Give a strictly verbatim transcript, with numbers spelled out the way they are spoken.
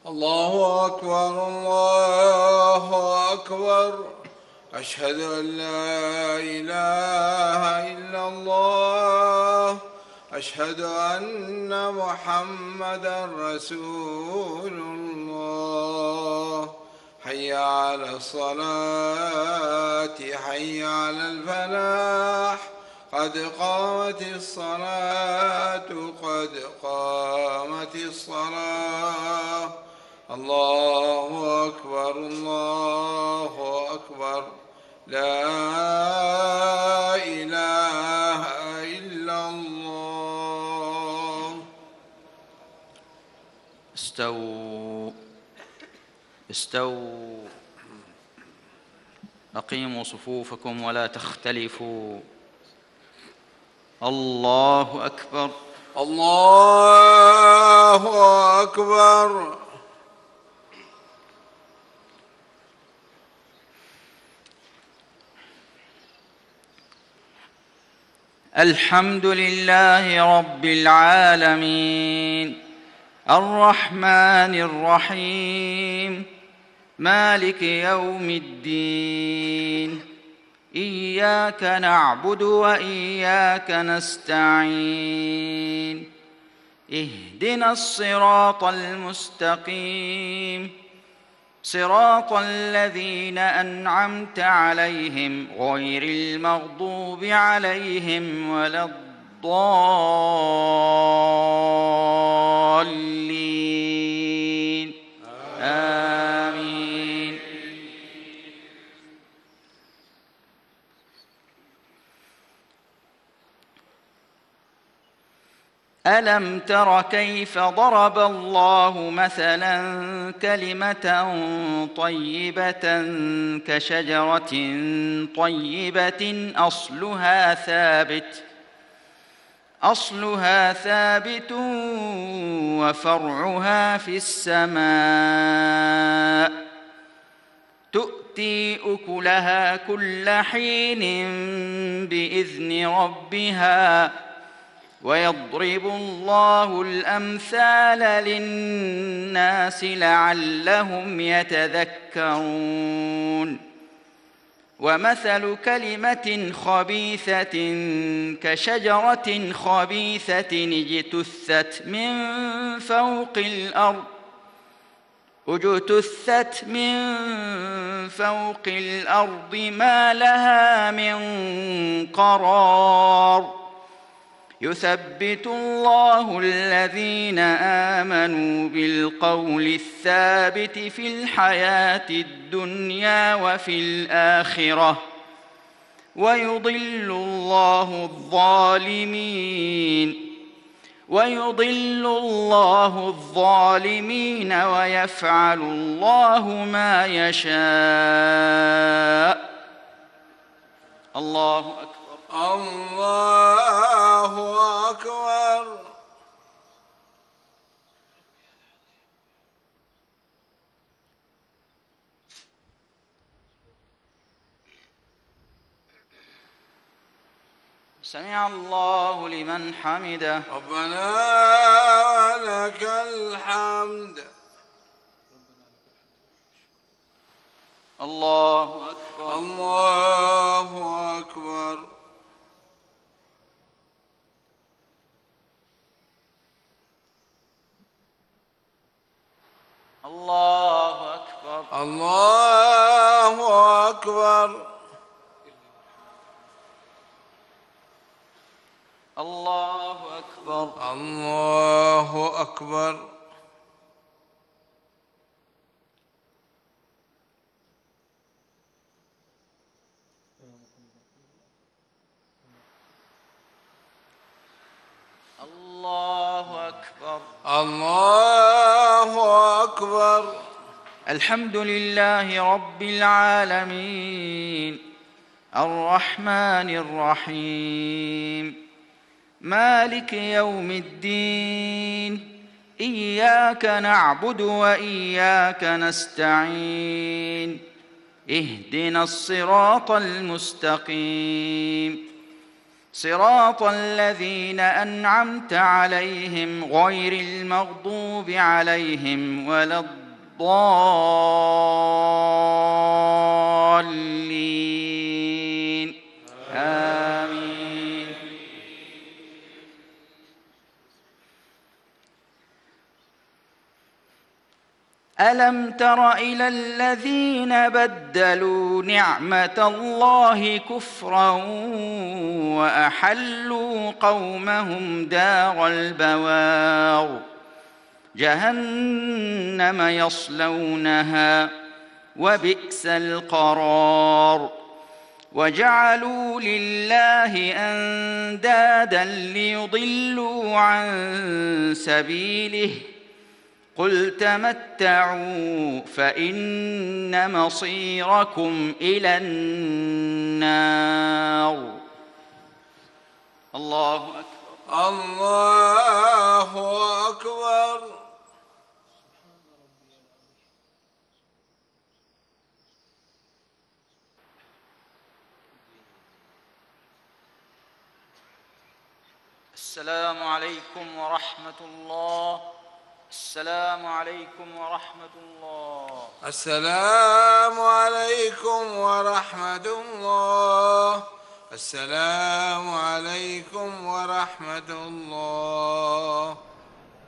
الله أكبر الله أكبر. أشهد أن لا إله إلا الله. أشهد أن محمدا رسول الله. حي على الصلاة حي على الفلاح. قد قامت الصلاة قد قامت الصلاة. الله أكبر الله أكبر. لا إله إلا الله. استووا استووا أقيموا صفوفكم ولا تختلفوا. الله أكبر الله أكبر. الحمد لله رب العالمين الرحمن الرحيم مالك يوم الدين. إياك نعبد وإياك نستعين. اهدنا الصراط المستقيم صراط الذين أنعمت عليهم غير المغضوب عليهم ولا الضالين. آمين. ألم تر كيف ضرب الله مثلا كلمة طيبة كشجرة طيبة أصلها ثابت أصلها ثابت وفرعها في السماء تؤتي أكلها كل حين بإذن ربها ويضرب الله الأمثال للناس لعلهم يتذكرون. ومثل كلمة خبيثة كشجرة خبيثة اجتثت من فوق الأرض اجتثت من فوق الأرض ما لها من قرار. يثبت الله الذين آمنوا بالقول الثابت في الحياة الدنيا وفي الآخرة ويضل الله الظالمين ويضل الله الظالمين ويفعل الله ما يشاء. الله أكبر. الله أكبر. سمع الله لمن حمده. ربنا لك الحمد. الله أكبر. الله أكبر. الله أكبر. الله أكبر. الله أكبر. الله أكبر. الله أكبر. الله أكبر. الحمد لله رب العالمين الرحمن الرحيم مالك يوم الدين. إياك نعبد وإياك نستعين. اهدنا الصراط المستقيم صراط الذين أنعمت عليهم غير المغضوب عليهم ولا الضالين آمين. ألم تر إلى الذين بدلوا نعمة الله كفرا وأحلوا قومهم دار البوار جهنم يصلونها وبئس القرار وجعلوا لله أندادا ليضلوا عن سبيله قل تمتعوا فإن مصيركم إلى النار. الله أكبر. الله أكبر. السلام عليكم ورحمة الله. السلام عليكم ورحمة الله. السلام عليكم ورحمة الله. السلام عليكم ورحمة الله.